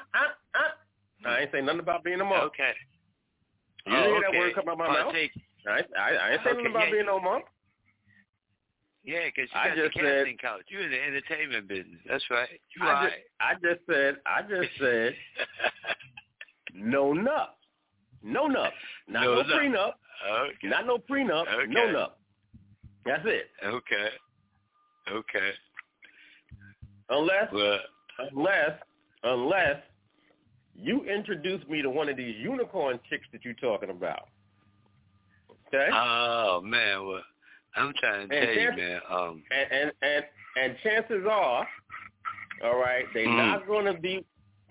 [SPEAKER 9] I ain't say nothing about being a monk.
[SPEAKER 2] Okay.
[SPEAKER 9] You didn't hear that word come out of my mouth? I ain't say nothing about being no monk.
[SPEAKER 2] Yeah, because you got the casting couch. You're in the entertainment business. That's right.
[SPEAKER 9] I just said no nup. No nup. Not no prenup.
[SPEAKER 2] Okay.
[SPEAKER 9] Not no prenup.
[SPEAKER 2] Okay.
[SPEAKER 9] No nup. That's it.
[SPEAKER 2] Okay.
[SPEAKER 9] Unless you introduce me to one of these unicorn chicks that you're talking about. Okay?
[SPEAKER 2] Oh, man. Well, I'm trying to tell you, man.
[SPEAKER 9] And chances are, all right, they're not going to be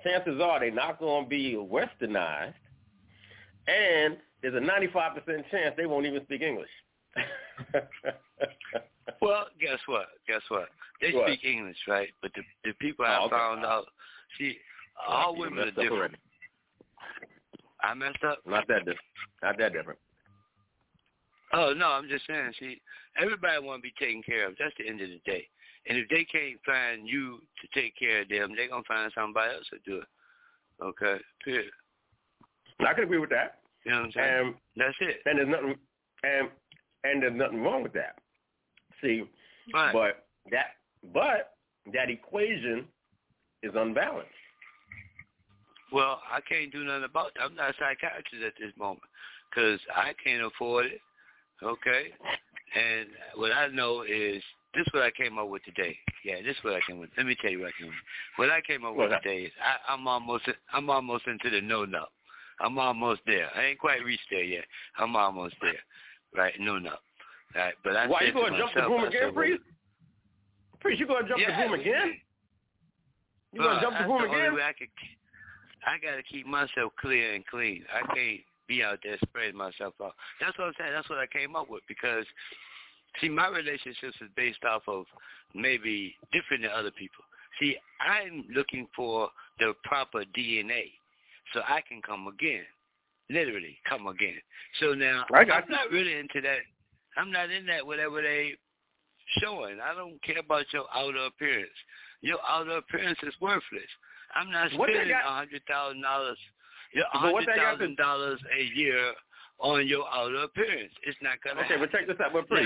[SPEAKER 9] westernized, and there's a 95% chance they won't even speak English.
[SPEAKER 2] Well, guess what? They speak English, right? But the people I found out, see, all women are different. Already. I messed up?
[SPEAKER 9] Not that different.
[SPEAKER 2] Oh, no, I'm just saying, see, everybody want to be taken care of. That's the end of the day. And if they can't find you to take care of them, they're going to find somebody else to do it. Okay? Period.
[SPEAKER 9] I can agree with that.
[SPEAKER 2] You know what I'm saying? That's it.
[SPEAKER 9] And there's nothing wrong with that. See,
[SPEAKER 2] right.
[SPEAKER 9] but that equation is unbalanced.
[SPEAKER 2] Well, I can't do nothing about that. I'm not a psychiatrist at this moment because I can't afford it. Okay? And what I know is this is what I came up with today. Yeah, this is what I came up with. Let me tell you what I came up with. What I came up with today is I'm almost into the no-no. I'm almost there. I ain't quite reached there yet. I'm almost there. Right? No-no. Right? But
[SPEAKER 9] why you going to jump the broom again, Priest? Priest, you going to jump the broom again? You going to jump the broom again?
[SPEAKER 2] I got to keep myself clear and clean. I can't be out there spreading myself out. That's what I'm saying. That's what I came up with because, see, my relationships is based off of maybe different than other people. See, I'm looking for the proper DNA so I can come again, literally come again. So now I'm not really into that. I'm not in that whatever they showing. I don't care about your outer appearance. Your outer appearance is worthless. I'm not spending $100,000. $100,000 a year on your outer appearance. It's not gonna happen.
[SPEAKER 9] Okay, but check this out. But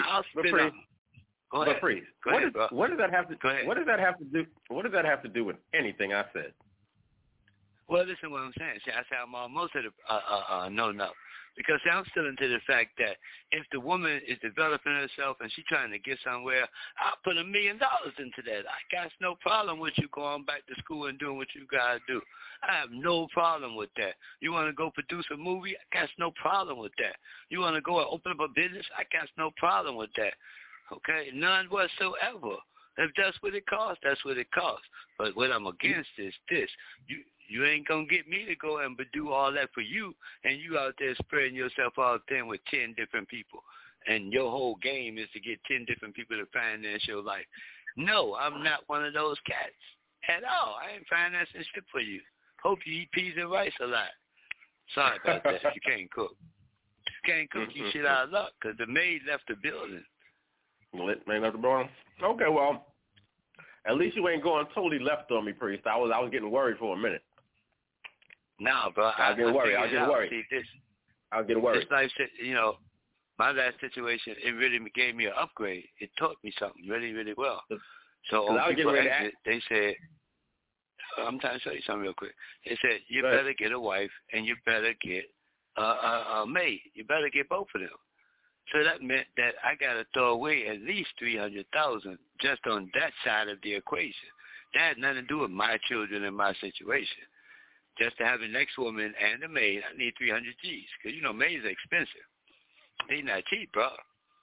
[SPEAKER 9] Priest, what does that have to? What does that have to do? What does that have to do with anything I said?
[SPEAKER 2] Well, listen to what I'm saying. See, I say I'm almost at a no. Because I'm still into the fact that if the woman is developing herself and she's trying to get somewhere, I'll put $1 million into that. I got no problem with you going back to school and doing what you got to do. I have no problem with that. You want to go produce a movie? I got no problem with that. You want to go and open up a business? I got no problem with that. Okay? None whatsoever. If that's what it costs, that's what it costs. But what I'm against is this. You ain't going to get me to go and do all that for you, and you out there spreading yourself out there with 10 different people. And your whole game is to get 10 different people to finance your life. No, I'm not one of those cats at all. I ain't financing shit for you. Hope you eat peas and rice a lot. Sorry about that. You can't cook. You can't cook, you shit out of luck, because the maid left the building.
[SPEAKER 9] Maid left the building? Okay, well, at least you ain't going totally left on me, Priest. I was getting worried for a minute.
[SPEAKER 2] Nah, bro.
[SPEAKER 9] I was getting worried.
[SPEAKER 2] See,
[SPEAKER 9] I was getting worried.
[SPEAKER 2] This life, my last situation, it really gave me an upgrade. It taught me something really, really well. So on people exit, they said, I'm trying to show you something real quick. They said, you better get a wife and you better get a maid. You better get both of them. So that meant that I got to throw away at least $300,000 just on that side of the equation. That had nothing to do with my children and my situation. Just to have the next woman and the maid, I need 300 G's. Because, maids are expensive. They not cheap, bro.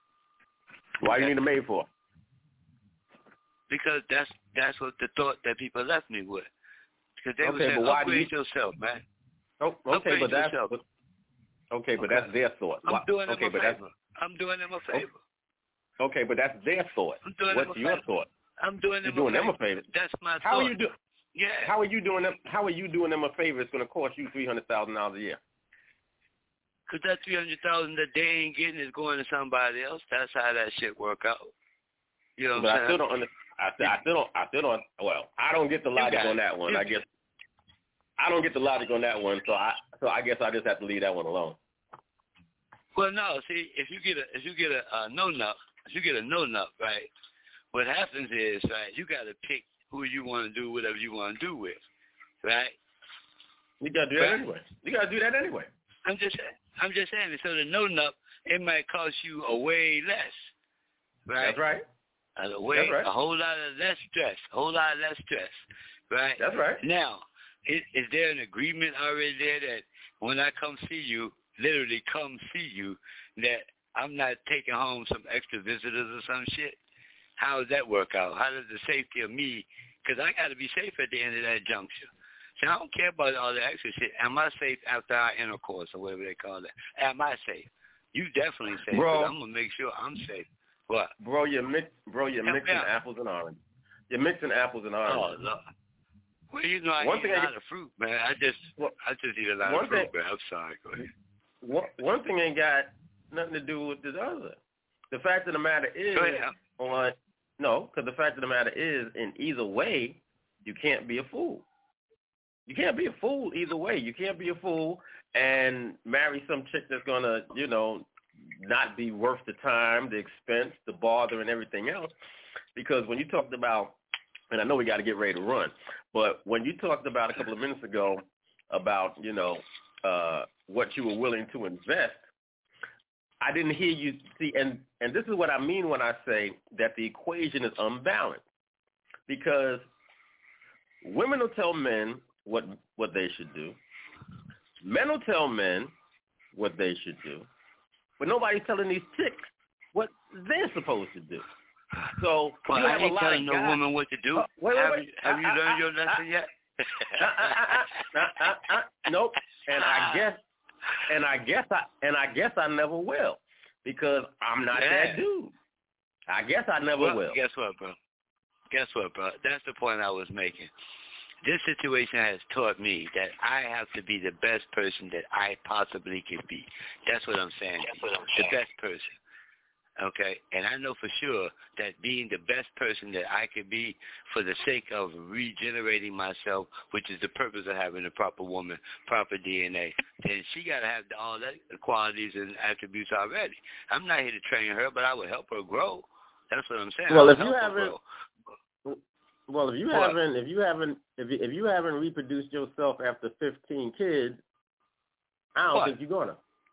[SPEAKER 9] Why you need a maid for?
[SPEAKER 2] Because that's what the thought that people left me with. Because they were saying, upgrade yourself, man.
[SPEAKER 9] Oh, okay, but that's
[SPEAKER 2] yourself.
[SPEAKER 9] But that's their thought.
[SPEAKER 2] I'm doing them a favor. I'm doing them a favor.
[SPEAKER 9] Okay, but that's their thought. What's your thought?
[SPEAKER 2] I'm doing them
[SPEAKER 9] them a favor.
[SPEAKER 2] That's my thought.
[SPEAKER 9] How are you doing?
[SPEAKER 2] Yeah.
[SPEAKER 9] How are you doing them? How are you doing them a favor? It's going to cost you $300,000 a year.
[SPEAKER 2] Because that $300,000 that they ain't getting is going to somebody else. That's how that shit work out. You know what I'm saying?
[SPEAKER 9] I still don't understand. I still don't. Well, I don't get the logic on that one. I guess I don't get the logic on that one. So I guess I just have to leave that one alone.
[SPEAKER 2] Well, no. See, if you get a no-nut, right? What happens is, right? You got to pick who you want to do whatever you want to do with, right?
[SPEAKER 9] You got to do that anyway. You got to do that anyway.
[SPEAKER 2] I'm just saying. So the no-nut, it might cost you a way less, right?
[SPEAKER 9] That's right.
[SPEAKER 2] A whole lot of less stress, right?
[SPEAKER 9] That's right.
[SPEAKER 2] Now, is there an agreement already there that when I come see you, literally come see you, that I'm not taking home some extra visitors or some shit? How does that work out? How does the safety of me, because I got to be safe at the end of that juncture. So I don't care about all the extra shit. Am I safe after our intercourse or whatever they call it? Am I safe? You definitely safe.
[SPEAKER 9] Bro,
[SPEAKER 2] I'm going to make sure I'm safe. What?
[SPEAKER 9] Bro, you're mixing apples and oranges. You're mixing apples and oranges.
[SPEAKER 2] Oh, Lord. Well, I eat a lot of fruit, man. I just eat a lot of fruit, man. I'm sorry. Go ahead.
[SPEAKER 9] One thing ain't got nothing to do with the other. The fact of the matter is, because the fact of the matter is, in either way, you can't be a fool. You can't be a fool either way. You can't be a fool and marry some chick that's going to, not be worth the time, the expense, the bother, and everything else. Because when you talked about, and I know we got to get ready to run, but when you talked about a couple of minutes ago about, what you were willing to invest, I didn't hear you see, and this is what I mean when I say that the equation is unbalanced. Because women will tell men what they should do. Men will tell men what they should do. But nobody's telling these chicks what they're supposed to do. So
[SPEAKER 2] well,
[SPEAKER 9] you have
[SPEAKER 2] I ain't
[SPEAKER 9] a lot
[SPEAKER 2] telling
[SPEAKER 9] of guys.
[SPEAKER 2] No woman what to do. Have you learned your lesson yet?
[SPEAKER 9] Nope. And I guess I never will, because I'm not that dude. I guess I never will.
[SPEAKER 2] Guess what, bro? That's the point I was making. This situation has taught me that I have to be the best person that I possibly can be. That's what I'm saying. The best person. Okay? And I know for sure that being the best person that I could be for the sake of regenerating myself, which is the purpose of having a proper woman, proper DNA, then she got to have all that qualities and attributes already. I'm not here to train her, but I will help her grow. That's what I'm saying.
[SPEAKER 9] Well, if you haven't reproduced yourself after 15 kids, I don't think you're gonna.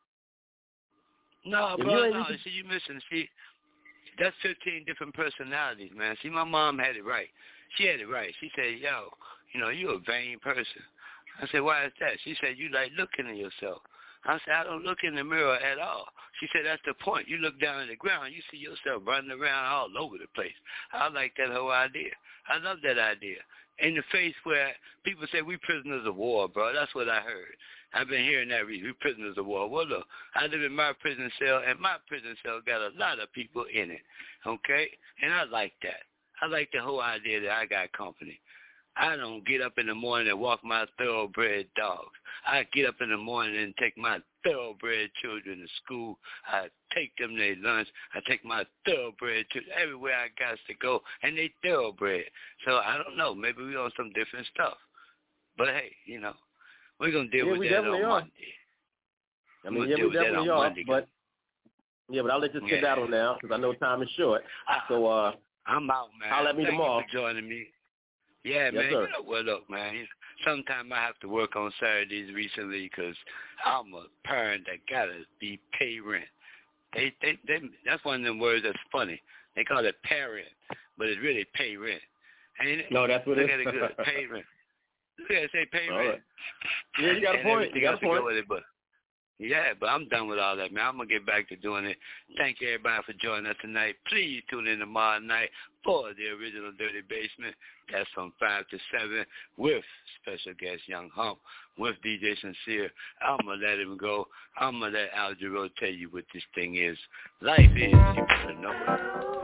[SPEAKER 2] No, bro, no. See, you missing. See, that's 15 different personalities, man. See, my mom had it right. She had it right. She said, you're a vain person. I said, why is that? She said, you like looking at yourself. I said, I don't look in the mirror at all. She said, that's the point. You look down at the ground, you see yourself running around all over the place. I like that whole idea. I love that idea. In the face where people say we prisoners of war, bro. That's what I heard. I've been hearing that we prisoners of war. Well, look, I live in my prison cell, and my prison cell got a lot of people in it, okay? And I like that. I like the whole idea that I got company. I don't get up in the morning and walk my thoroughbred dogs. I get up in the morning and take my thoroughbred children to school. I take them their lunch. I take my thoroughbred children everywhere I got to go, and they thoroughbred. So I don't know. Maybe we on some different stuff. But, hey, you know, we're going to deal with that on Monday.
[SPEAKER 9] I mean, we definitely are. But I'll let you sit down now because I know time is short. So
[SPEAKER 2] I'm out, man.
[SPEAKER 9] I'll let me tomorrow.
[SPEAKER 2] Thank you for joining me. Yeah, man.
[SPEAKER 9] Sir.
[SPEAKER 2] You know what, look, man. Sometimes I have to work on Saturdays recently because I'm a parent that got to be pay rent. They that's one of them words that's funny. They call it parent, but it's really pay rent. Ain't it?
[SPEAKER 9] No, that's what it is.
[SPEAKER 2] Look at it good. Pay rent. Look at it, say pay rent.
[SPEAKER 9] Right. Yeah, you got a point. You got a point.
[SPEAKER 2] With it, but I'm done with all that, man. I'm going to get back to doing it. Thank you, everybody, for joining us tonight. Please tune in tomorrow night for the original Dirty Basement. That's from 5 to 7 with special guest Young Hump, with DJ Sincere. I'm going to let him go. I'm going to let Al Jarreau tell you what this thing is. Life is, you better know it.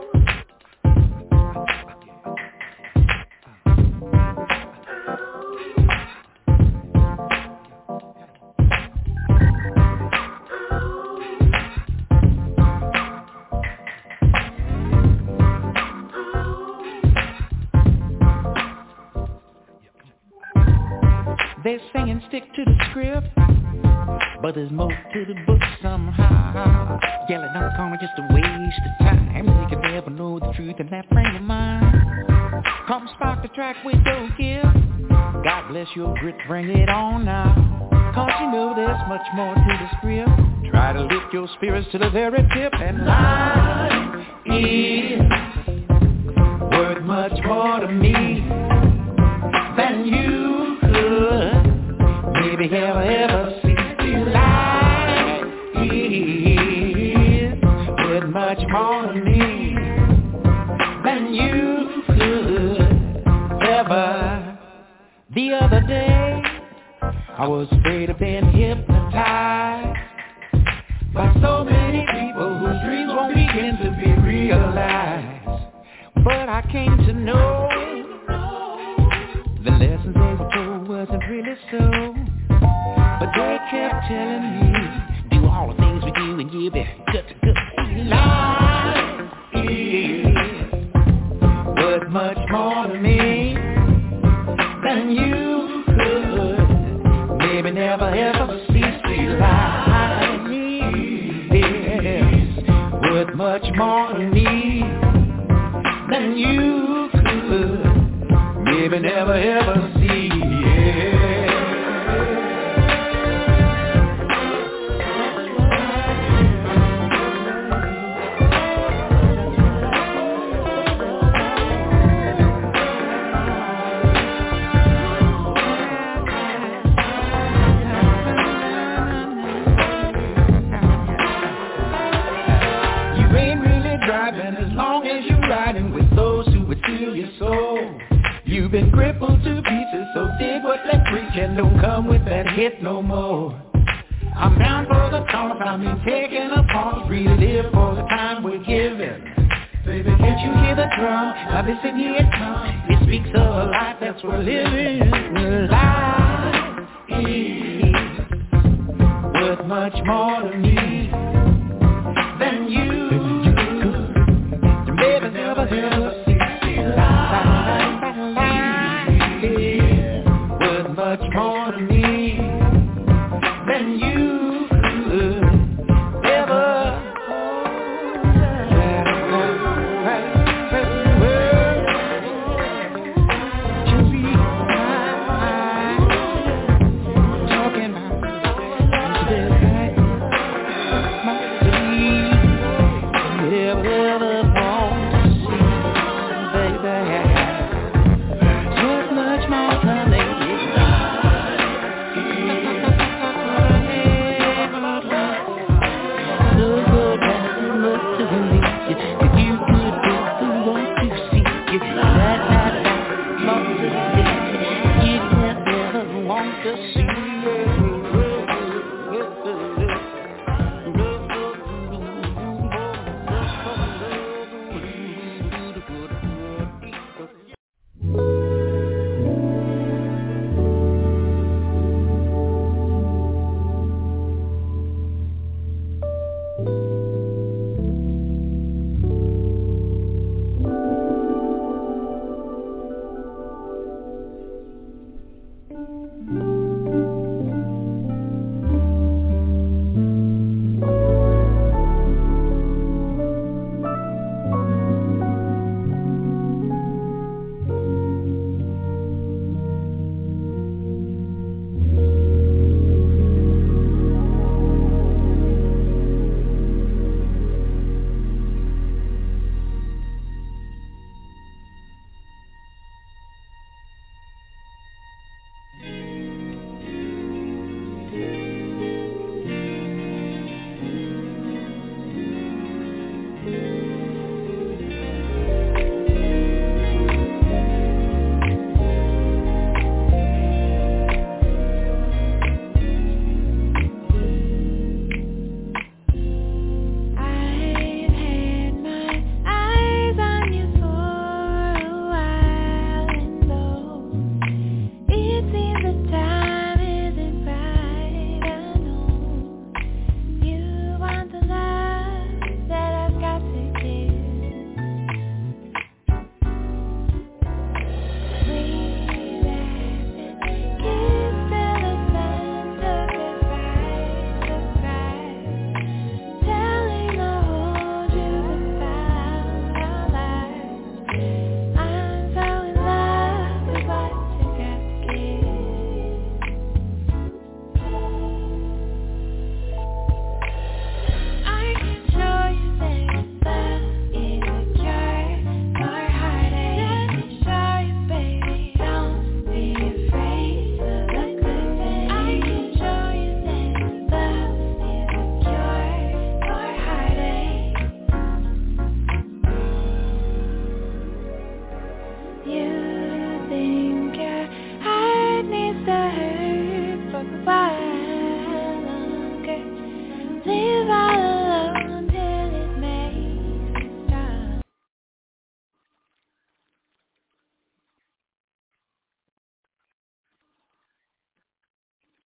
[SPEAKER 10] They're saying stick to the script, but there's more to the book somehow. Yelling out karma just a waste of time. You can never know the truth in that frame of mind. Come spark the track with your gift. God bless your grit, bring it on now. Cause you know there's much more to the script. Try to lift your spirits to the very tip. And life is worth much more to me than you could maybe ever see. Life is worth much more to me than you could ever. The other day I was afraid of being hypnotized by so many people whose dreams won't begin to be realized. But I came to know the lessons they were told wasn't really so. But they kept telling me, do all the things we do and you'll be good to good. Life is worth much more to me than you could maybe never ever see. Life is worth much more to me than you could maybe never ever see. You've been crippled to pieces, so dig what they preach and don't come with that hit no more. I'm down for the cause, I mean taking a pause, really live for the time we're given. Baby, can't you hear the drum? Now listen here it comes, it speaks of a life that's worth living. Life is worth much more to me